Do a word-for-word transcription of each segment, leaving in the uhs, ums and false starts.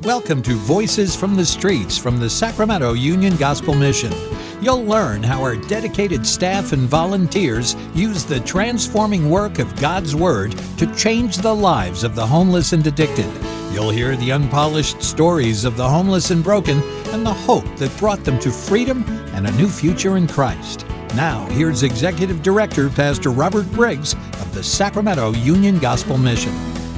Welcome to Voices from the Streets from the Sacramento Union Gospel Mission. You'll learn how our dedicated staff and volunteers use the transforming work of God's Word to change the lives of the homeless and addicted. You'll hear the unpolished stories of the homeless and broken and the hope that brought them to freedom and a new future in Christ. Now, here's Executive Director Pastor Robert Briggs of the Sacramento Union Gospel Mission.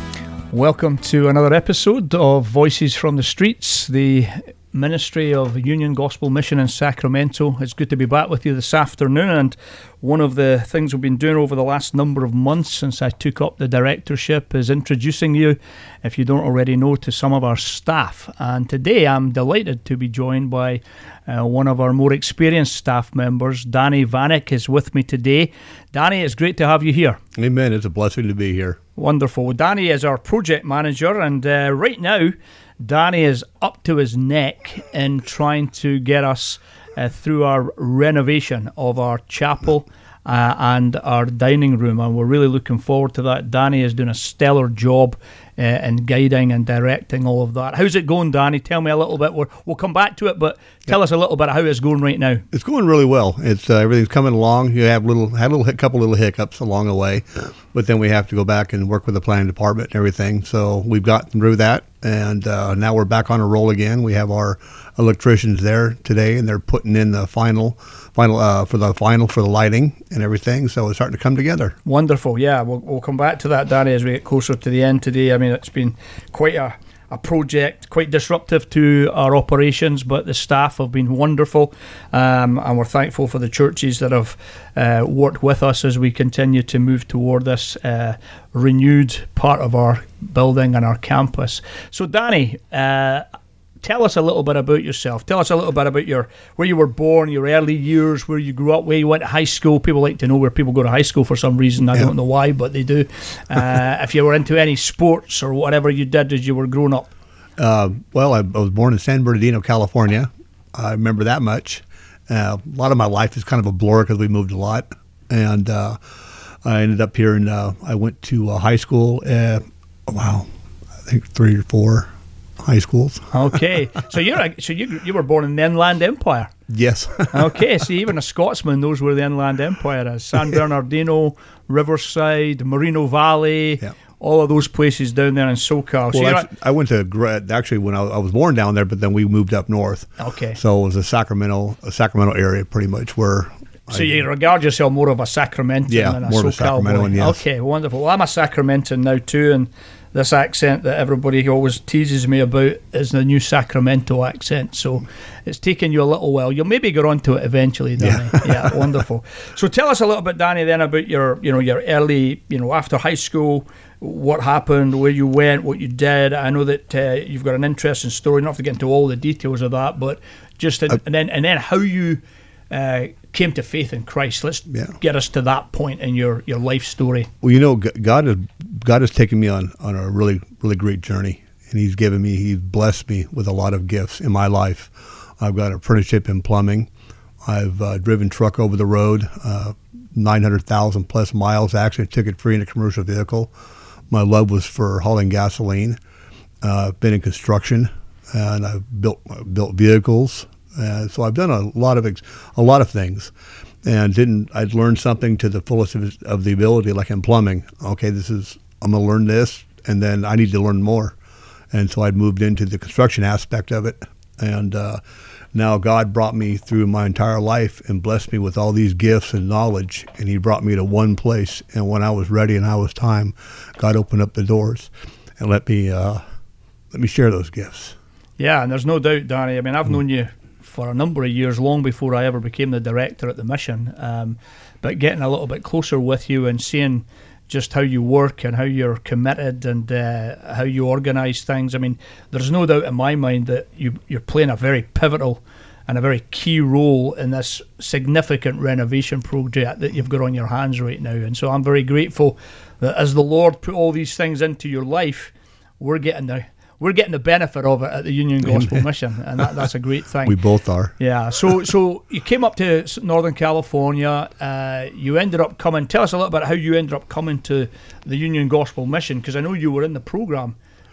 Welcome to another episode of Voices from the Streets, the ministry of Union Gospel Mission in Sacramento. It's good to be back with you this afternoon, and one of the things we've been doing over the last number of months since I took up the directorship is introducing you, if you don't already know, to some of our staff. And today I'm delighted to be joined by uh, one of our more experienced staff members. Danny Vanek is with me today. Danny, it's great to have you here. Amen. It's a blessing to be here. Wonderful. Danny is our project manager, and uh, right now Danny is up to his neck in trying to get us uh, through our renovation of our chapel uh, and our dining room, and we're really looking forward to that. Danny is doing a stellar job uh, in guiding and directing all of that. How's it going, Danny? Tell me a little bit. We're, we'll come back to it, but tell yep. us a little bit of how it's going right now. It's going really well. It's uh, everything's coming along. You have little had a little, couple little hiccups along the way, but then we have to go back and work with the planning department and everything. So we've gotten through that, and uh, now we're back on a roll again. We have our electricians there today, and they're putting in the final, final uh, for the final for the lighting and everything. So it's starting to come together. Wonderful. Yeah, we'll we'll come back to that, Danny, as we get closer to the end today. I mean, it's been quite a a project, quite disruptive to our operations, but the staff have been wonderful, um, and we're thankful for the churches that have uh, worked with us as we continue to move toward this uh, renewed part of our building and our campus. So Danny, uh, tell us a little bit about yourself. Tell us a little bit about your where you were born, your early years, where you grew up, where you went to high school. People like to know where people go to high school for some reason. I yeah. don't know why, but they do. Uh, if you were into any sports or whatever you did as you were growing up. Uh, well, I, I was born in San Bernardino, California. I remember that much. Uh, a lot of my life is kind of a blur because we moved a lot. And uh, I ended up here, and uh, I went to uh, high school. Uh, wow, I think three or four high schools. Okay, so you're a, so you you were born in the Inland Empire. Yes. Okay, so even a Scotsman knows where the Inland Empire is. San Bernardino, Riverside, Moreno Valley, yeah. all of those places down there in SoCal. So well, actually, I went to actually when I, I was born down there, but then we moved up north. Okay. So it was a Sacramento, a Sacramento area, pretty much where. So I, you regard yourself more of a Sacramentan yeah, than a more SoCal of a Sacramento, boy. Yes. Okay, wonderful. Well, I'm a Sacramentan now too, and this accent that everybody always teases me about is the new Sacramento accent. So it's taken you a little while. You'll maybe get onto it eventually, Danny. Yeah. yeah, wonderful. So tell us a little bit, Danny, then about your, you know, your early, you know, after high school, what happened, where you went, what you did. I know that uh, you've got an interesting story. Not to get into all the details of that, but just in, uh, and then and then how you uh, came to faith in Christ. Let's yeah. get us to that point in your, your life story. Well, you know, God has God has taken me on, on a really really great journey, and He's given me, He's blessed me with a lot of gifts in my life. I've got an apprenticeship in plumbing. I've uh, driven truck over the road, uh, nine hundred thousand plus miles. Actually, took it free in a commercial vehicle. My love was for hauling gasoline. Uh, I've been in construction, and I've built built vehicles. Uh, so I've done a lot of ex- a lot of things, and didn't I'd learned something to the fullest of, of the ability, like in plumbing. Okay, this is I'm going to learn this, and then I need to learn more, and so I'd moved into the construction aspect of it, and uh, now God brought me through my entire life and blessed me with all these gifts and knowledge, and He brought me to one place, and when I was ready and I was time, God opened up the doors and let me uh, let me share those gifts. Yeah, and there's no doubt, Danny. I mean, I've mm. known you for a number of years, long before I ever became the director at the mission, um, but getting a little bit closer with you and seeing just how you work and how you're committed and uh, how you organise things. I mean, there's no doubt in my mind that you, you're playing a very pivotal and a very key role in this significant renovation project that you've got on your hands right now. And so I'm very grateful that as the Lord put all these things into your life, we're getting the we're getting the benefit of it at the Union Gospel Mission, and that, that's a great thing. We both are. Yeah. So, so you came up to Northern California. Uh, you ended up coming. Tell us a little bit how you ended up coming to the Union Gospel Mission, because I know you were in the program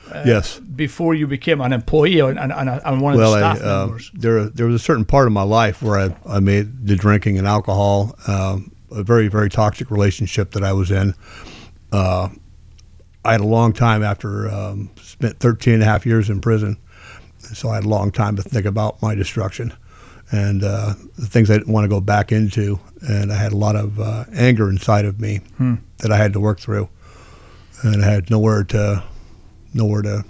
uh, yes. before you became an employee and, and, and one of well, the staff I, uh, members. There, there was a certain part of my life where I, I made the drinking and alcohol um, a very, very toxic relationship that I was in. Uh, I had a long time after um, spent thirteen and a half years in prison, so I had a long time to think about my destruction and uh, the things I didn't want to go back into, and I had a lot of uh, anger inside of me hmm. that I had to work through, and I had nowhere to nowhere to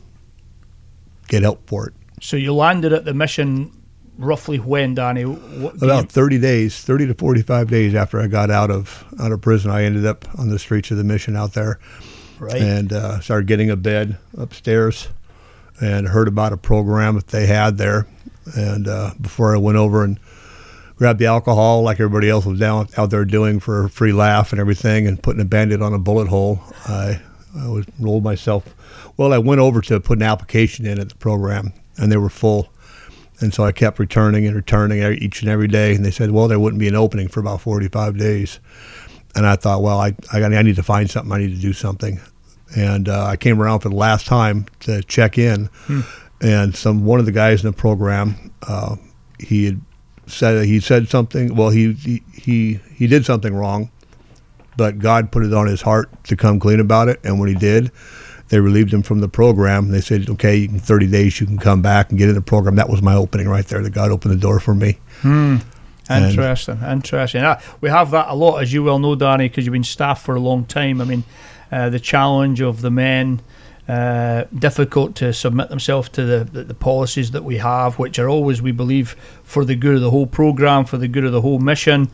get help for it. So you landed at the mission roughly when, Danny? What, About you... thirty days, thirty to forty-five days after I got out of out of prison, I ended up on the streets of the mission out there. Right. And uh, started getting a bed upstairs and heard about a program that they had there. And uh, before I went over and grabbed the alcohol like everybody else was down out there doing for a free laugh and everything and putting a Band-Aid on a bullet hole, I, I was rolled myself. Well, I went over to put an application in at the program, and they were full. And so I kept returning and returning each and every day. And they said, well, there wouldn't be an opening for about forty-five days. And I thought, well, I, I, I need to find something. I need to do something. And uh, I came around for the last time to check in. Hmm. And some one of the guys in the program, uh, he had said he said something. Well, he, he he he did something wrong, but God put it on his heart to come clean about it. And when he did, they relieved him from the program. They said, okay, you can, thirty days you can come back and get in the program. That was my opening right there. That God opened the door for me. Hmm. Interesting, and, interesting. Uh, we have that a lot, as you well know, Danny, because you've been staff for a long time. I mean, uh, the challenge of the men, uh, difficult to submit themselves to the, the, the policies that we have, which are always, we believe, for the good of the whole program, for the good of the whole mission.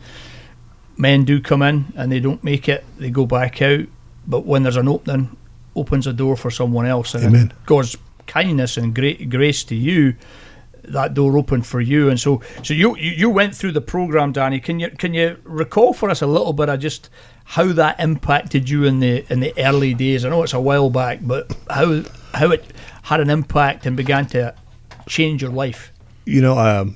Men do come in and they don't make it, they go back out. But when there's an opening, opens a door for someone else. And Amen. God's kindness and great grace to you, that door opened for you. And so so you you went through the program, Danny. Can you can you recall for us a little bit of just how that impacted you in the in the early days? I know it's a while back, but how how it had an impact and began to change your life. You know, um,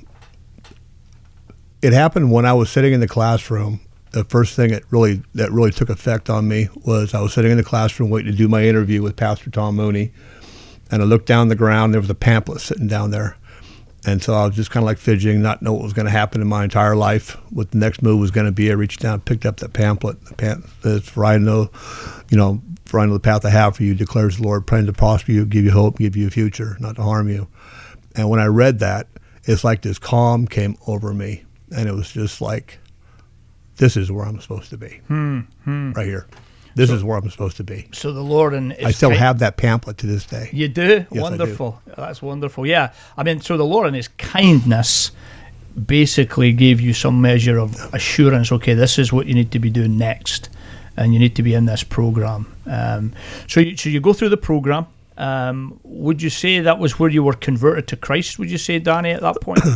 it happened when I was sitting in the classroom. The first thing that really that really took effect on me was I was sitting in the classroom waiting to do my interview with Pastor Tom Mooney, and I looked down the ground. There was a pamphlet sitting down there. And so I was just kind of like fidgeting, not know what was going to happen in my entire life, what the next move was going to be. I reached down, picked up the pamphlet. The pamphlet says, for I know, you know, for I know the path I have for you, declares the Lord, praying to prosper you, give you hope, give you a future, not to harm you. And when I read that, it's like this calm came over me. And it was just like, this is where I'm supposed to be, hmm, hmm. right here. This so, is where I'm supposed to be. So the Lord and I still kind, have that pamphlet to this day. You do? Yes, Wonderful. I do. That's wonderful. Yeah. I mean, so the Lord and his kindness basically gave you some measure of assurance. Okay, this is what you need to be doing next, and you need to be in this program. Um, so, you, so you go through the program. Um, would you say that was where you were converted to Christ? Would you say, Danny, at that point?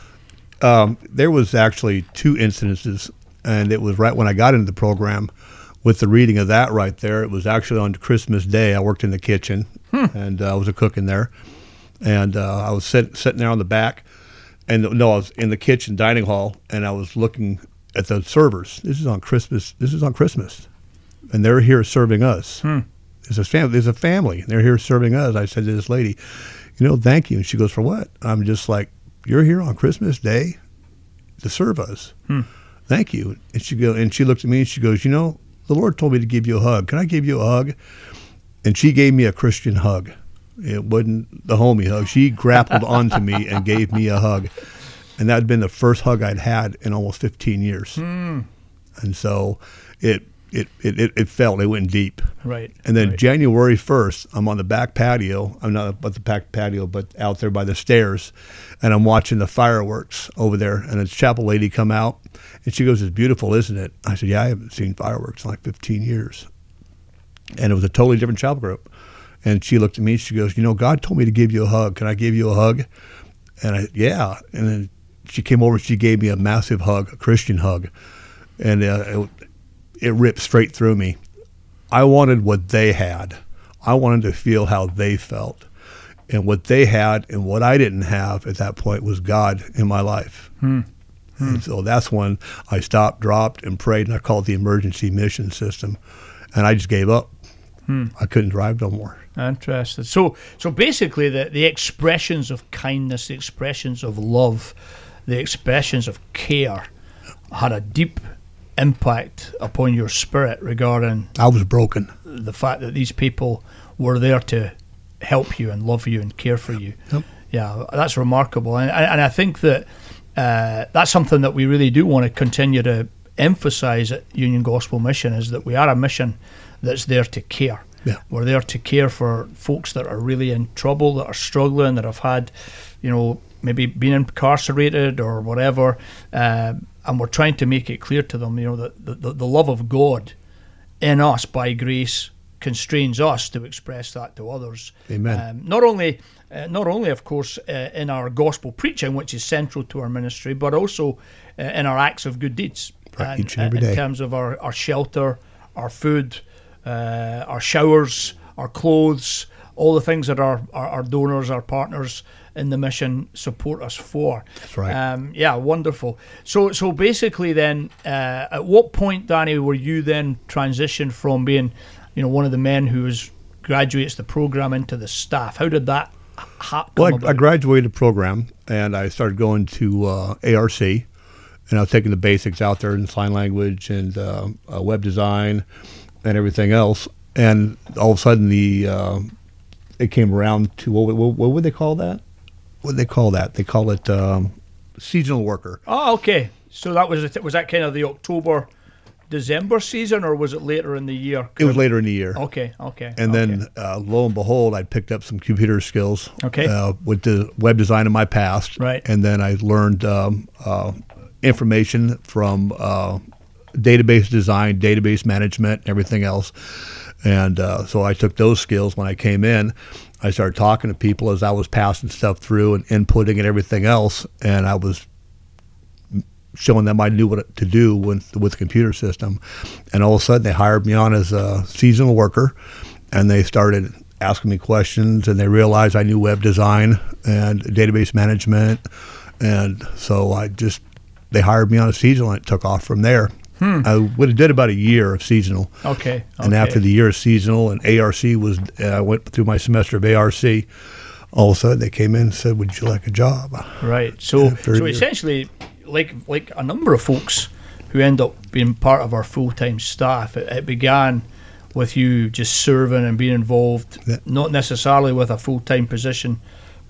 um, there was actually two incidences, and it was right when I got into the program. With the reading of that right there, it was actually on Christmas Day. I worked in the kitchen, hmm. and uh, I was a cook in there. And uh, I was sit, sitting there on the back. And no, I was in the kitchen dining hall, and I was looking at the servers. This is on Christmas. This is on Christmas. And they're here serving us. Hmm. There's a family. There's a family. They're here serving us. I said to this lady, you know, thank you. And she goes, for what? I'm just like, you're here on Christmas Day to serve us. Hmm. Thank you. And she go, and she looked at me, and she goes, you know, the Lord told me to give you a hug. Can I give you a hug? And she gave me a Christian hug. It wasn't the homie hug. She grappled onto me and gave me a hug. And that had been the first hug I'd had in almost fifteen years. Mm. And so it, it it it it felt, it went deep. Right. And then right. January first, I'm on the back patio. I'm not at the back patio, but out there by the stairs. And I'm watching the fireworks over there. And a chapel lady come out. And she goes, it's beautiful, isn't it? I said, yeah, I haven't seen fireworks in like fifteen years. And it was a totally different chapel group. And she looked at me, she goes, you know, God told me to give you a hug. Can I give you a hug? And I, yeah. And then she came over, she gave me a massive hug, a Christian hug. And uh, it, it ripped straight through me. I wanted what they had. I wanted to feel how they felt. And what they had and what I didn't have at that point was God in my life. Hmm. Hmm. And so that's when I stopped, dropped, and prayed, and I called it the emergency mission system. And I just gave up. Hmm. I couldn't drive no more. Interesting. So, so basically, the the expressions of kindness, the expressions of love, the expressions of care, had a deep impact upon your spirit regarding I was broken. the fact that these people were there to help you and love you and care for you. Yep. Yeah, that's remarkable, and and I think that uh, that's something that we really do want to continue to emphasize at Union Gospel Mission, is that we are a mission that's there to care. Yeah. We're there to care for folks that are really in trouble, that are struggling, that have had, you know, maybe been incarcerated or whatever, uh, and we're trying to make it clear to them, you know, that the, the, the love of God in us by grace constrains us to express that to others. Amen. Um, not only, uh, not only, of course, uh, in our gospel preaching, which is central to our ministry, but also uh, in our acts of good deeds. Right, each and every day. In terms of our, our shelter, our food, uh, our showers, our clothes, all the things that our, our, our donors, our partners in the mission support us for. That's right. Um, yeah, wonderful. So so basically then, uh, at what point, Danny, were you then transitioned from being, you know, one of the men who was, graduates the program into the staff? How did that ha- come Well, about? I, I graduated the program, and I started going to uh, A R C, and I was taking the basics out there in sign language and uh, uh, web design and everything else. And all of a sudden, the uh, it came around to what, what, what would they call that? What would they call that? They call it um, seasonal worker. Oh, okay. So that was it. Was that kind of the October, December season, or was it later in the year? It was later in the year. Okay, okay. And okay. then, uh, lo and behold, I picked up some computer skills. Okay. Uh, with the web design in my past. Right. And then I learned um, uh, information from uh, database design, database management, everything else. And uh, so I took those skills when I came in. I started talking to people as I was passing stuff through and inputting and everything else. And I was showing them I knew what to do with, with the computer system. And all of a sudden they hired me on as a seasonal worker, and they started asking me questions, and they realized I knew web design and database management. And so I just, they hired me on a seasonal, and it took off from there. Hmm. I would have did about a year of seasonal. Okay, okay. And after the year of seasonal and A R C was, uh, I went through my semester of A R C, all of a sudden they came in and said, would you like a job? Right. So, so year. essentially, like like a number of folks who end up being part of our full-time staff, it, it began with you just serving and being involved, Yeah. not necessarily with a full-time position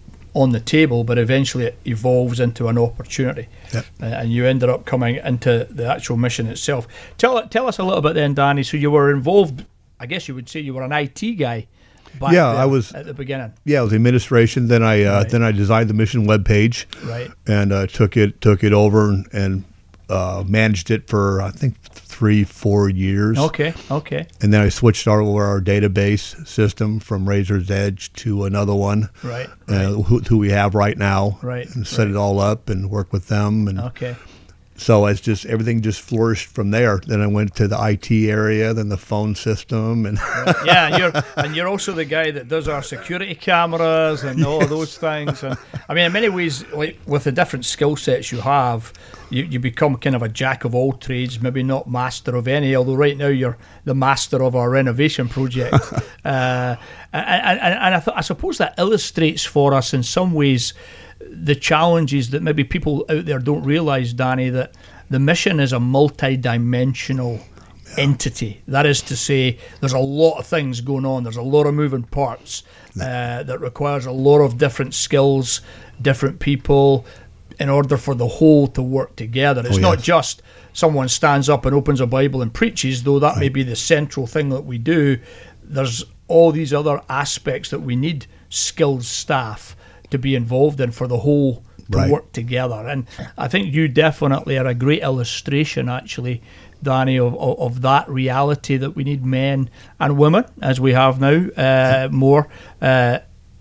on the table, but eventually it evolves into an opportunity. Yep. Uh, and you ended up coming into the actual mission itself. Tell tell us a little bit then, Danny. So you were involved, I guess you would say you were an I T guy back Yeah, there I was- at the beginning. Yeah, it was administration. Then I uh, Right. then I designed the mission webpage, Right. and uh, took it took it over and, and uh, managed it for I think three four years. Okay, okay. And then I switched over our database system from Razor's Edge to another one, Right, uh, who, who we have right now, Right, and set right. it all up and work with them. And Okay. so it's just everything just flourished from there. Then I went to the I T area, then the phone system, and Yeah, and you're and you're also the guy that does our security cameras and all of those things. And I mean, in many ways, like with the different skill sets you have, you, you become kind of a jack of all trades, maybe not master of any. Although right now you're the master of our renovation project. uh, and, and, and I, th- I suppose that illustrates for us in some ways the challenges that maybe people out there don't realise, Danny, that the mission is a multi-dimensional entity. That is to say, there's a lot of things going on. There's a lot of moving parts uh, that requires a lot of different skills, different people, in order for the whole to work together. It's Oh, not yes. just someone stands up and opens a Bible and preaches, though that may be the central thing that we do. There's all these other aspects that we need skilled staff to be involved in for the whole to Right. work together. And I think you definitely are a great illustration, actually, Danny, of, of, of that reality that we need men and women, as we have now, uh, more, uh,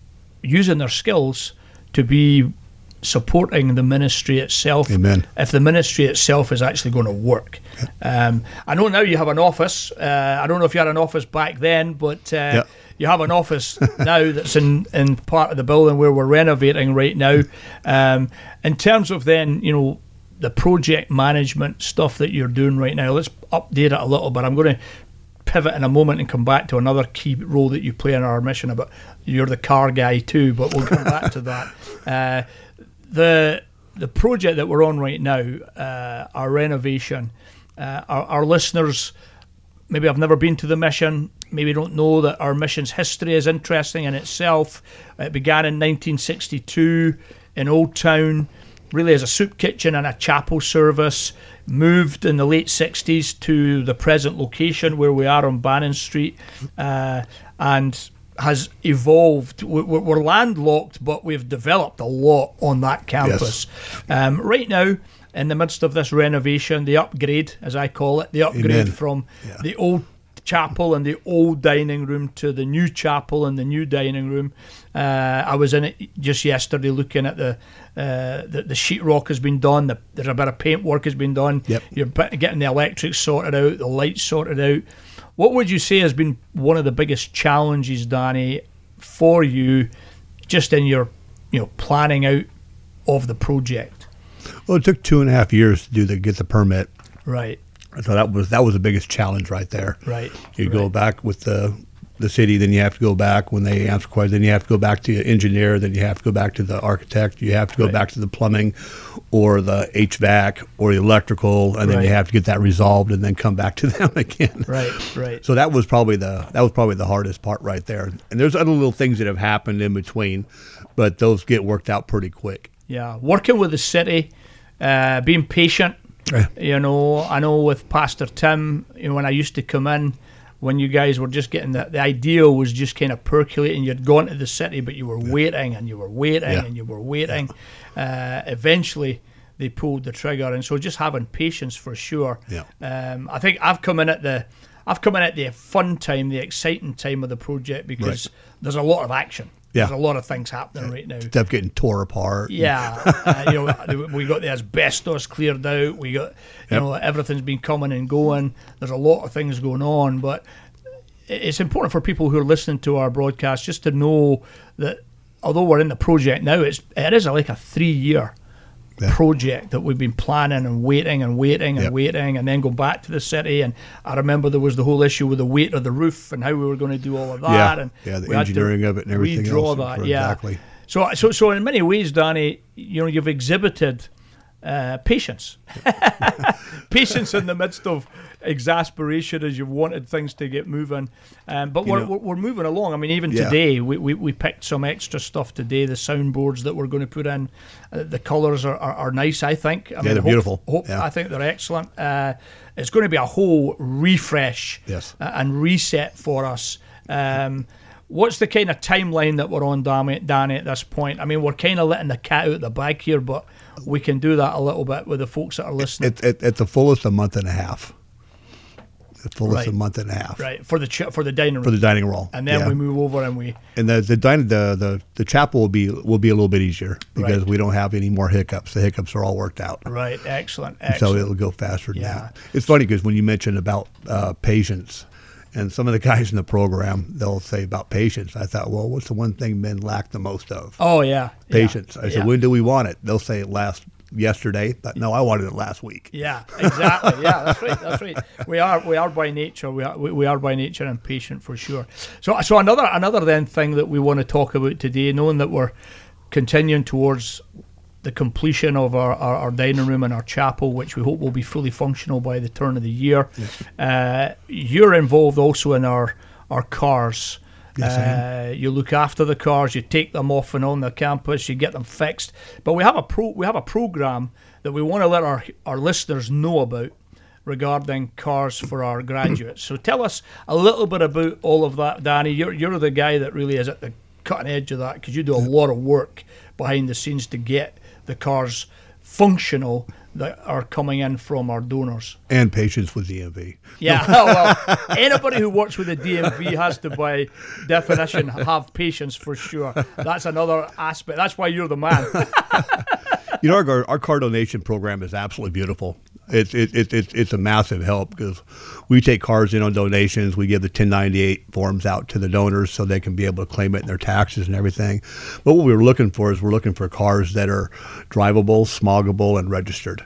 using their skills to be supporting the ministry itself. Amen. If the ministry itself is actually going to work. Um, I know now you have an office. Uh, I don't know if you had an office back then, but uh, Yeah. you have an office now that's in, in part of the building where we're renovating right now. Um, in terms of then, you know, the project management stuff that you're doing right now, let's update it a little bit. I'm going to pivot in a moment and come back to another key role that you play in our mission. But you're the car guy too, but we'll come back to that. Uh, the the project that we're on right now, uh, our renovation, uh, our, our listeners maybe have never been to the mission, maybe don't know that our mission's history is interesting in itself. It began in nineteen sixty-two in Old Town, really as a soup kitchen and a chapel service, moved in the late sixties to the present location where we are on Bannon Street, uh, and has evolved. We're, we're landlocked, but we've developed a lot on that campus. Yes. Um, right now, in the midst of this renovation, the upgrade, as I call it, the upgrade Amen. from yeah. the old chapel and the old dining room to the new chapel and the new dining room. Uh, I was in it just yesterday looking at the uh, the, the sheetrock has been done, the, there's a bit of paint work has been done, yep. You're getting the electrics sorted out, the lights sorted out. What would you say has been one of the biggest challenges, Danny, for you just in your you know planning out of the project? Well, it took two and a half years to do the get the permit. Right. So that was that was the biggest challenge right there. Right. You right. go back with the the city, then you have to go back when they answer questions, then you have to go back to the engineer, then you have to go back to the architect, you have to go right. back to the plumbing or the H V A C or the electrical, and then right. you have to get that resolved and then come back to them again. Right, right. So that was probably the that was probably the hardest part right there. And there's other little things that have happened in between, but those get worked out pretty quick. Yeah, working with the city, uh, being patient. Yeah. You know, I know with Pastor Tim, you know, when I used to come in, when you guys were just getting the, the idea was just kind of percolating, you'd gone to the city, but you were yeah. waiting and you were waiting yeah. and you were waiting. Yeah. Uh, eventually, they pulled the trigger, and so just having patience for sure. Yeah. Um, I think I've come in at the, I've come in at the fun time, the exciting time of the project because right. there's a lot of action. Yeah. There's a lot of things happening right now. Stuff getting tore apart. Yeah, uh, you know, we got the asbestos cleared out. We got, you yep. know, everything's been coming and going. There's a lot of things going on, but it's important for people who are listening to our broadcast just to know that although we're in the project now, it's it is like a three-year yeah. project that we've been planning and waiting and waiting and yep. waiting, and then go back to the city. And I remember there was the whole issue with the weight of the roof and how we were going to do all of that. Yeah, and yeah the engineering of it and everything redraw else. that. Yeah, exactly. So, so, so in many ways, Danny, you know, you've exhibited uh, patience, patience in the midst of exasperation as you've wanted things to get moving. Um, but we're, we're we're moving along. I mean, even yeah. today, we, we, we picked some extra stuff today. The soundboards that we're going to put in, uh, the colours are, are, are nice. I think. I yeah, mean, they're hope, beautiful. Hope, yeah. I think they're excellent. Uh, it's going to be a whole refresh yes. uh, and reset for us. Um, What's the kind of timeline that we're on, Danny, at this point? I mean, we're kind of letting the cat out the bag here, but we can do that a little bit with the folks that are listening. At, at, at the fullest, a month and a half. The fullest, right. a month and a half. Right, for the ch- for the dining room. For the dining room. And then yeah. we move over and we... And the the, din- the the the chapel will be will be a little bit easier because right. we don't have any more hiccups. The hiccups are all worked out. Right, excellent, excellent. So it'll go faster than yeah. that. It's funny because when you mentioned about uh, patience, and some of the guys in the program, they'll say about patience. I thought, well, what's the one thing men lack the most of? Oh, yeah. Patience. Yeah. I said, yeah. when do we want it? They'll say it last yesterday, but no, I wanted it last week. Yeah, exactly. Yeah, that's right. That's right. We are we are by nature we are we, we are by nature impatient for sure. So so another another then thing that we want to talk about today, knowing that we're continuing towards the completion of our, our, our dining room and our chapel, which we hope will be fully functional by the turn of the year. Yes. Uh, you're involved also in our our cars. Yes, I am. Uh, you look after the cars, you take them off and on the campus, you get them fixed. But we have a pro we have a program that we want to let our our listeners know about regarding cars for our graduates. So tell us a little bit about all of that, Danny. You're you're the guy that really is at the cutting edge of that because you do a lot of work behind the scenes to get the cars functional that are coming in from our donors. And patience with D M V. Yeah, well, anybody who works with the D M V has to, by definition, have patience for sure. That's another aspect. That's why you're the man. You know, our, our car donation program is absolutely beautiful. It's it, it, it, it's a massive help because we take cars in on donations. We give the ten ninety-eight forms out to the donors so they can be able to claim it in their taxes and everything. But what we were looking for is we're looking for cars that are drivable, smoggable, and registered.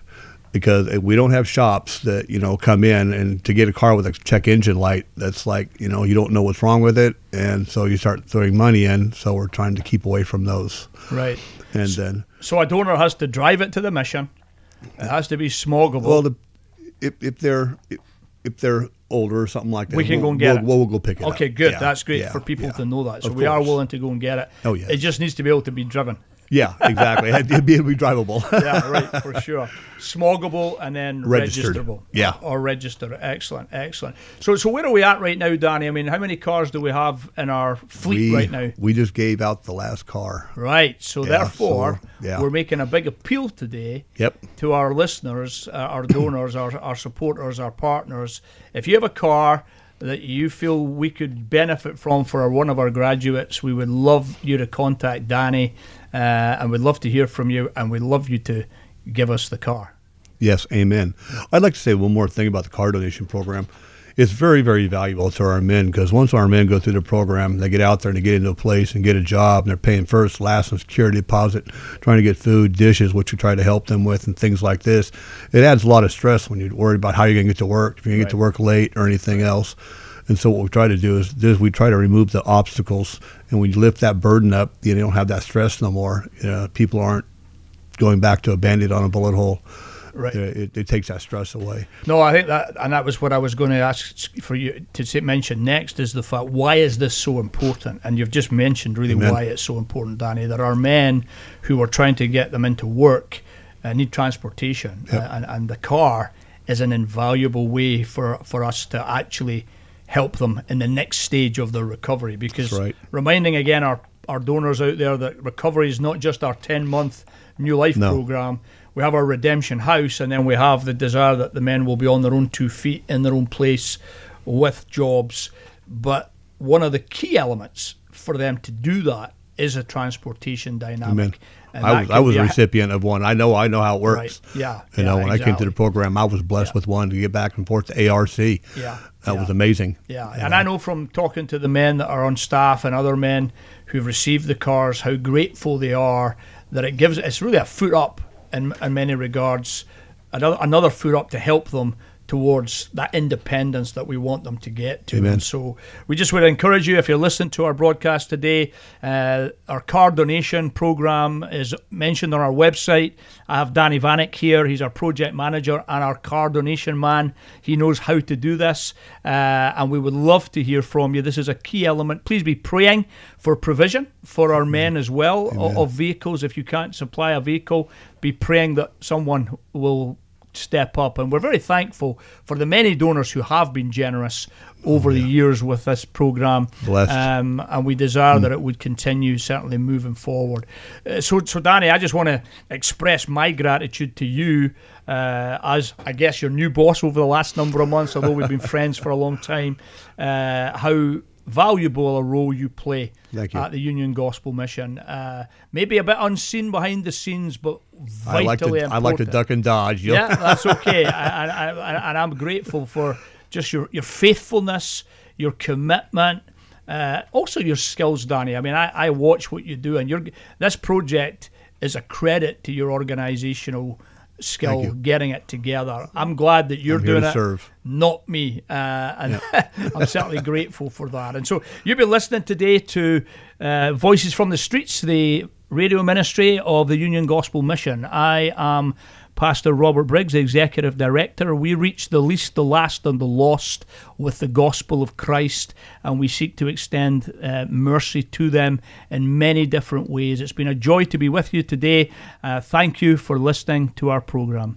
because we don't have shops that, you know, come in and to get a car with a check engine light, that's like, you know, you don't know what's wrong with it. And so you start throwing money in. So we're trying to keep away from those. Right. And then. So a donor has to drive it to the mission. It has to be smoggable. Well, the, if, if they're if, if they're older or something like that, we can we'll, go and get we'll, it. We'll, we'll go pick it okay, up. Okay, good. Yeah, That's great yeah, for people yeah. to know that. So Of we are course. willing to go and get it. Oh, yes. It just needs to be able to be driven. Yeah, exactly. It'd be, it'd be drivable. Yeah, right, for sure. Smoggable and then Registered. registerable. Yeah. Or, or register. Excellent, excellent. So so where are we at right now, Danny? I mean, how many cars do we have in our fleet we, right now? We just gave out the last car. Right. So Yeah, therefore, so, yeah. we're making a big appeal today Yep. to our listeners, uh, our donors, our, our supporters, our partners. If you have a car that you feel we could benefit from for one of our graduates, we would love you to contact Danny, uh, and we'd love to hear from you, and we'd love you to give us the car. Yes, amen. I'd like to say one more thing about the car donation program. It's very, very valuable to our men, because once our men go through the program, they get out there and they get into a place and get a job, and they're paying first, last, and security deposit, trying to get food, dishes, which we try to help them with, and things like this. It adds a lot of stress when you're worried about how you're going to get to work, if you're going to get to work late or anything else. And so what we try to do is, is we try to remove the obstacles, and we lift that burden up. You don't have that stress no more. You know, people aren't going back to a Band-Aid on a bullet hole. Right. It, it takes that stress away. No, I think that, and that was what I was going to ask for you to say, mention next, is the fact, why is this so important? And you've just mentioned really Amen. why it's so important, Danny. There are men who are trying to get them into work, uh, need transportation, Yep. uh, and, and the car is an invaluable way for, for us to actually help them in the next stage of their recovery. Because That's right. reminding again our, our donors out there that recovery is not just our ten-month New Life No. program. We have our Redemption House, and then we have the desire that the men will be on their own two feet in their own place with jobs. But one of the key elements for them to do that is a transportation dynamic. Amen. And I that was, can I was be a recipient of one. I know I know how it works. Right. Yeah. You know, yeah, when I came to exactly. the program, I was blessed Yeah. with one to get back and forth to A R C. Yeah. That yeah. was amazing. Yeah, You and know. I know from talking to the men that are on staff and other men who've received the cars how grateful they are that it gives. It's really a foot up in, in many regards, another another foot up to help them towards that independence that we want them to get to. Amen. And so we just would encourage you, if you're listening to our broadcast today, uh, our car donation program is mentioned on our website. I have Danny Vanek here. He's our project manager and our car donation man. He knows how to do this, uh, and we would love to hear from you. This is a key element. Please be praying for provision for our men as well of, of vehicles. If you can't supply a vehicle, be praying that someone will step up. And we're very thankful for the many donors who have been generous over Oh, yeah. the years with this program. Blessed. Um, and we desire that it would continue, certainly moving forward. Uh, so, so Danny, I just want to express my gratitude to you uh, as, I guess, your new boss over the last number of months, although we've been friends for a long time, uh, how valuable a role you play Thank you. at the Union Gospel Mission. Uh, maybe a bit unseen behind the scenes, but I vitally like to important. I like to duck and dodge. You know? Yeah, that's okay. I, I, I, and I'm grateful for just your, your faithfulness, your commitment, uh, also your skills, Danny. I mean, I, I watch what you do, and you're, this project is a credit to your organisational skill, you. getting it together. I'm glad that you're I'm here doing to it, serve. not me. Uh, and I'm certainly grateful for that. And so you've been listening today to uh, Voices from the Streets, the radio ministry of the Union Gospel Mission. I am Pastor Robert Briggs, the Executive Director. We reach the least, the last, and the lost with the gospel of Christ, and we seek to extend uh, mercy to them in many different ways. It's been a joy to be with you today. Uh, thank you for listening to our program.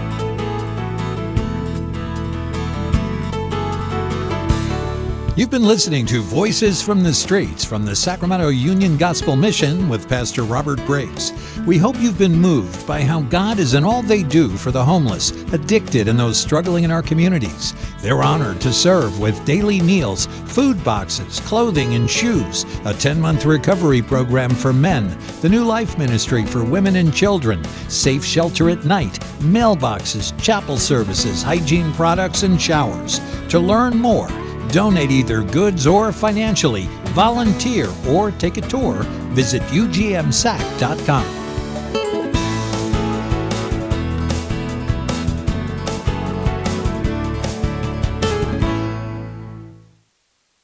You've been listening to Voices from the Streets from the Sacramento Union Gospel Mission with Pastor Robert Briggs. We hope you've been moved by how God is in all they do for the homeless, addicted, and those struggling in our communities. They're honored to serve with daily meals, food boxes, clothing, and shoes, a ten-month recovery program for men, the New Life Ministry for women and children, safe shelter at night, mailboxes, chapel services, hygiene products, and showers. To learn more, donate either goods or financially, volunteer, or take a tour, visit U G M S A C dot com.